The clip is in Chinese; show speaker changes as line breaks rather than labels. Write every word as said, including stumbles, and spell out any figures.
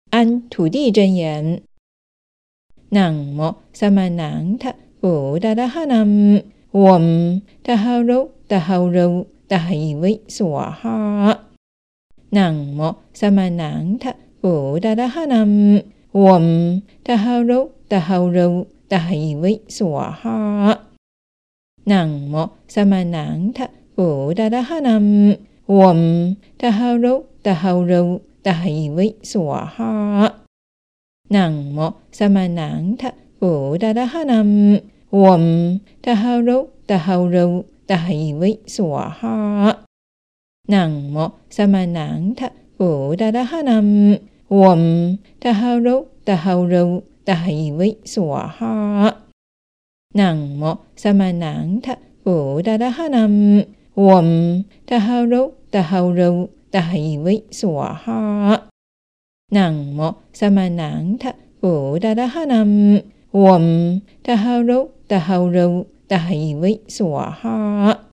安土地真言。南无萨玛南他布达达哈南，嗡达哈柔达哈柔达嘿维娑哈。南无萨玛南他布达达哈南，嗡达哈柔达哈柔达嘿维娑哈。南无萨玛南他布达达哈南，嗡达哈柔达哈柔达嘿维娑哈。南无萨玛南他布达达哈南，嗡达哈柔达哈柔达嘿维娑哈。南无萨玛南他布达达哈南，嗡达哈柔达哈柔达嘿维娑哈。南无萨玛南他布达达哈南，嗡达哈柔达哈柔达嘿维娑哈。南无萨玛南他布达达哈南，嗡达哈柔达哈柔达嘿维娑哈。